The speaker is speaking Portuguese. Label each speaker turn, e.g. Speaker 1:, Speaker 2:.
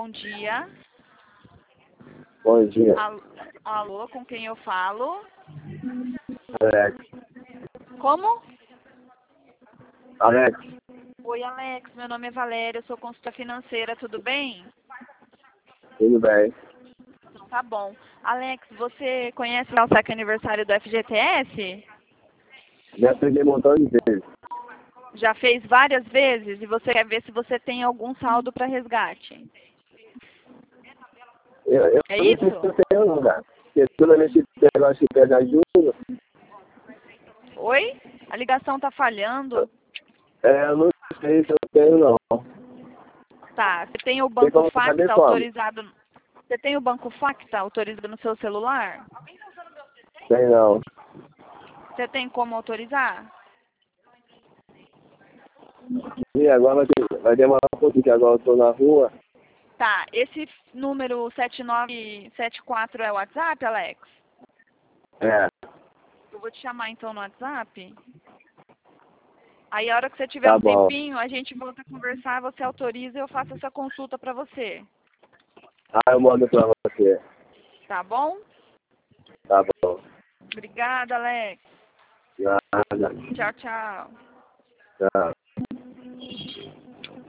Speaker 1: Bom dia.
Speaker 2: Bom dia,
Speaker 1: Alô, com quem eu falo?
Speaker 2: Alex.
Speaker 1: Como?
Speaker 2: Alex,
Speaker 1: Oi, Alex. Meu nome é Valéria, eu sou consultora financeira, tudo bem?
Speaker 2: tudo bem?
Speaker 1: Então tá bom. Alex, você conhece lá o saque aniversário do FGTS?
Speaker 2: Já peguei um montão de vezes.
Speaker 1: Já fez várias vezes e você quer ver se você tem algum saldo para resgate.
Speaker 2: Eu
Speaker 1: É
Speaker 2: não sei se
Speaker 1: isso?
Speaker 2: eu tenho não, cara. Porque toda vez que eu acho que pega ajuda,
Speaker 1: Oi? A ligação tá falhando.
Speaker 2: eu não sei se eu tenho não.
Speaker 1: Tá, você tem o
Speaker 2: Tem
Speaker 1: Banco
Speaker 2: como saber
Speaker 1: Facta
Speaker 2: como?
Speaker 1: autorizado? Você tem o Banco Facta autorizado no seu celular?
Speaker 2: Tem não.
Speaker 1: Você tem como autorizar?
Speaker 2: E agora vai demorar um pouquinho, que agora eu tô na rua.
Speaker 1: Tá, esse número 7974 é o WhatsApp, Alex?
Speaker 2: É,
Speaker 1: Eu vou te chamar então no WhatsApp. Aí a hora que você tiver
Speaker 2: tá
Speaker 1: um
Speaker 2: bom.
Speaker 1: tempinho, a gente volta a conversar, você autoriza e eu faço essa consulta pra você.
Speaker 2: Eu mando pra você.
Speaker 1: Tá bom?
Speaker 2: Tá bom.
Speaker 1: Obrigada, Alex.
Speaker 2: Nada.
Speaker 1: Tchau, tchau.
Speaker 2: Tchau.